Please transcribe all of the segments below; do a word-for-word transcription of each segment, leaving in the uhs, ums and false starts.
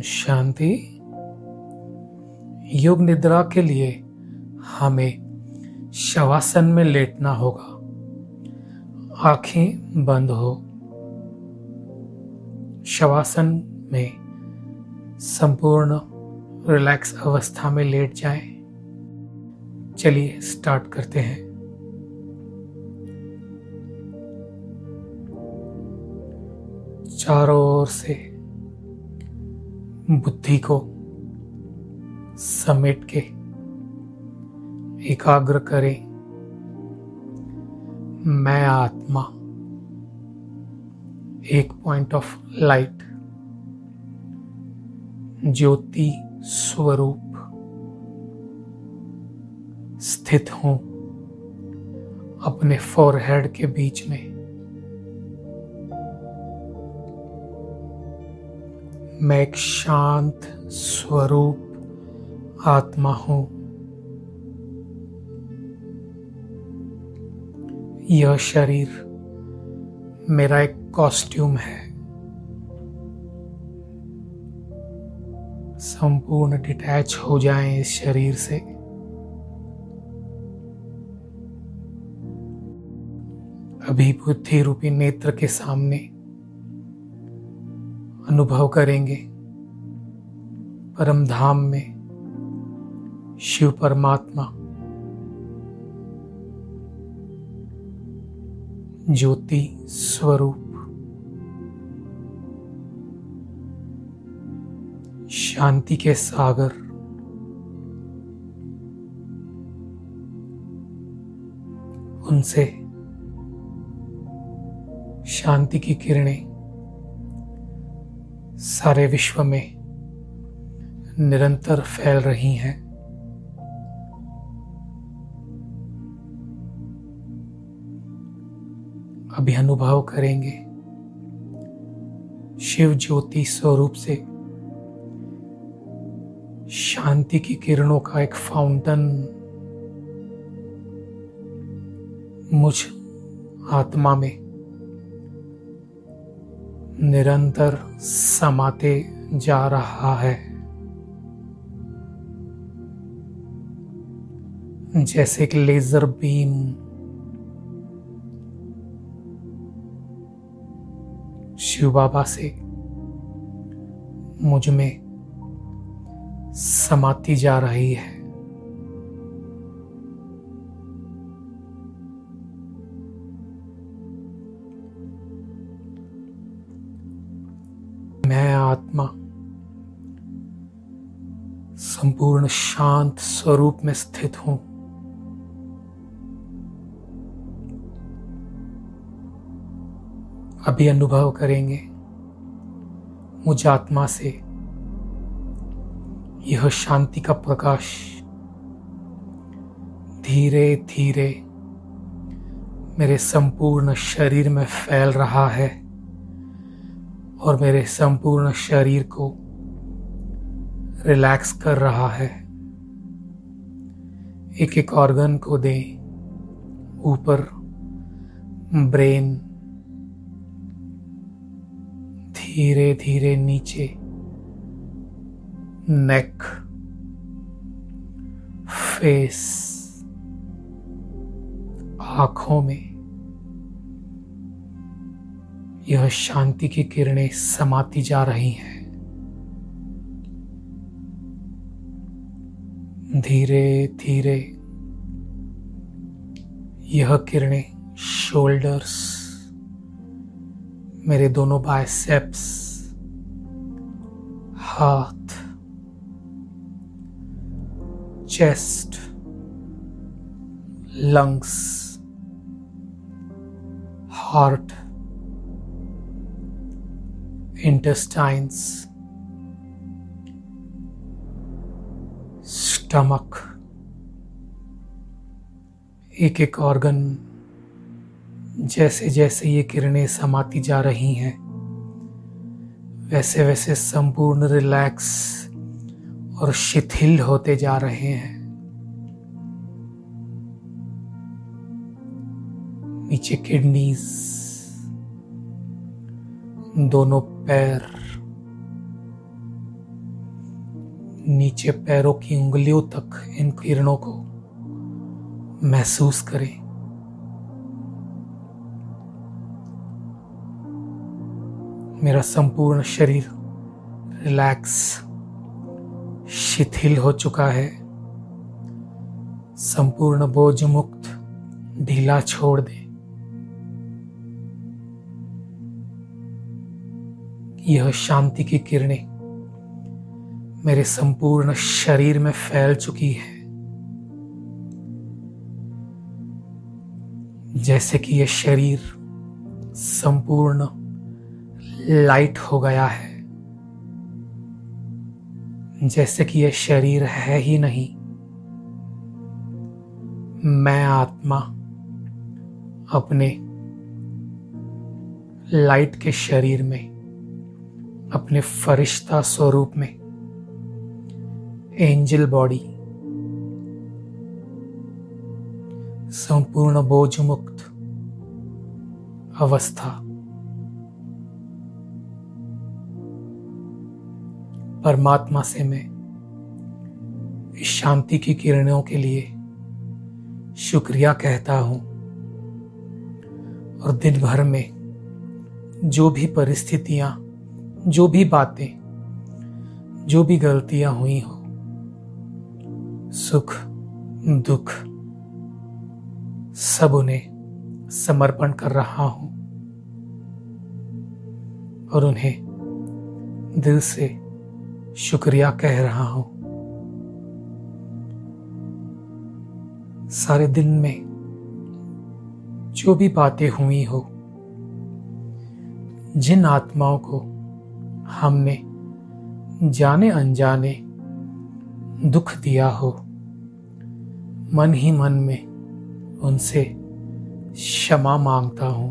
शांति। योग निद्रा के लिए हमें शवासन में लेटना होगा। आंखें बंद हो। शवासन में संपूर्ण रिलैक्स अवस्था में लेट जाएं। चलिए स्टार्ट करते हैं। चारों ओर से बुद्धि को समेट के एकाग्र करें। मैं आत्मा, एक पॉइंट ऑफ लाइट, ज्योति स्वरूप स्थित हूं अपने फोरहेड के बीच में। मैं एक शांत स्वरूप आत्मा हूं। यह शरीर मेरा एक कॉस्ट्यूम है। संपूर्ण डिटैच हो जाएं इस शरीर से। अभी बुद्धि रूपी नेत्र के सामने अनुभव करेंगे परम धाम में शिव परमात्मा ज्योति स्वरूप शांति के सागर उनसे शांति की किरणें सारे विश्व में निरंतर फैल रही हैं। अभी अनुभव करेंगे शिव ज्योति स्वरूप से शांति की किरणों का एक फाउंटेन मुझ आत्मा में निरंतर समाते जा रहा है। जैसे एक लेजर बीम शिव बाबा से मुझ में समाती जा रही है। मैं आत्मा संपूर्ण शांत स्वरूप में स्थित हूं। अभी अनुभव करेंगे मुझ आत्मा से यह शांति का प्रकाश धीरे धीरे मेरे संपूर्ण शरीर में फैल रहा है और मेरे संपूर्ण शरीर को रिलैक्स कर रहा है। एक एक ऑर्गन को दें। ऊपर ब्रेन, धीरे धीरे नीचे नेक, फेस, आंखों में यह शांति की किरणें समाती जा रही हैं। धीरे धीरे यह किरणें शोल्डर्स, मेरे दोनों बाइसेप्स, हाथ, chest, lungs, heart, intestines, stomach, एक एक ऑर्गन जैसे जैसे ये किरणें समाती जा रही हैं वैसे वैसे संपूर्ण रिलैक्स और शिथिल होते जा रहे हैं। नीचे किडनीज, दोनों पैर, नीचे पैरों की उंगलियों तक इन किरणों को महसूस करें। मेरा संपूर्ण शरीर रिलैक्स, शिथिल हो चुका है। संपूर्ण बोझ मुक्त, ढीला छोड़ दे। यह शांति की किरणें मेरे संपूर्ण शरीर में फैल चुकी है, जैसे कि यह शरीर संपूर्ण लाइट हो गया है, जैसे कि यह शरीर है ही नहीं। मैं आत्मा अपने लाइट के शरीर में, अपने फरिश्ता स्वरूप में, एंजल बॉडी, संपूर्ण बोझ मुक्त अवस्था, परमात्मा से मैं इस शांति की किरणों के लिए शुक्रिया कहता हूं। और दिन भर में जो भी परिस्थितियां, जो भी बातें, जो भी गलतियां हुई हो, सुख दुख, सब उन्हें समर्पण कर रहा हूं और उन्हें दिल से शुक्रिया कह रहा हूं। सारे दिन में जो भी बातें हुई हो, जिन आत्माओं को हमने जाने अनजाने दुख दिया हो, मन ही मन में उनसे क्षमा मांगता हूं।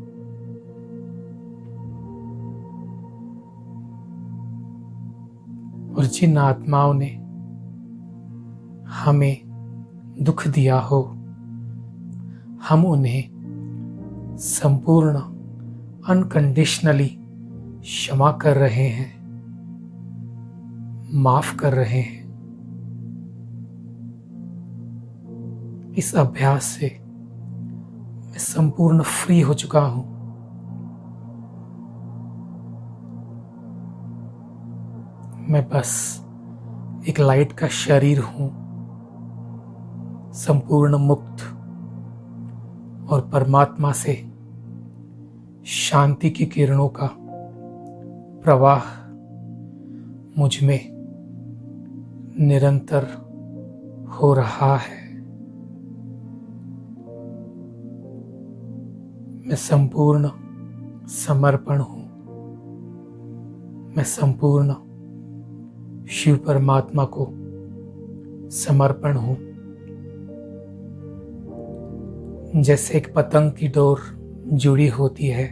और जिन आत्माओं ने हमें दुख दिया हो, हम उन्हें संपूर्ण अनकंडीशनली क्षमा कर रहे हैं, माफ कर रहे हैं। इस अभ्यास से मैं संपूर्ण फ्री हो चुका हूं। मैं बस एक लाइट का शरीर हूं, संपूर्ण मुक्त, और परमात्मा से शांति की किरणों का प्रवाह मुझ में निरंतर हो रहा है। मैं संपूर्ण समर्पण हूं। मैं संपूर्ण शिव परमात्मा को समर्पण हूं। जैसे एक पतंग की डोर जुड़ी होती है,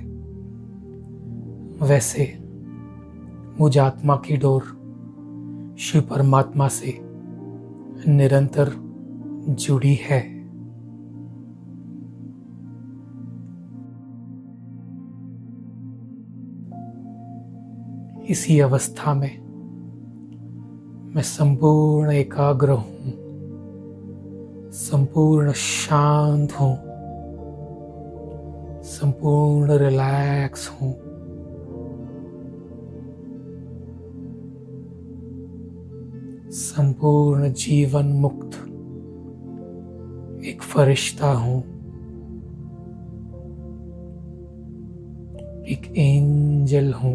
वैसे मुझ आत्मा की डोर शिव परमात्मा से निरंतर जुड़ी है। इसी अवस्था में मैं संपूर्ण एकाग्र हूं, संपूर्ण शांत हूं, संपूर्ण रिलैक्स हूं। संपूर्ण जीवन मुक्त एक फरिश्ता हूं, एक एंजल हूं।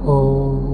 ओ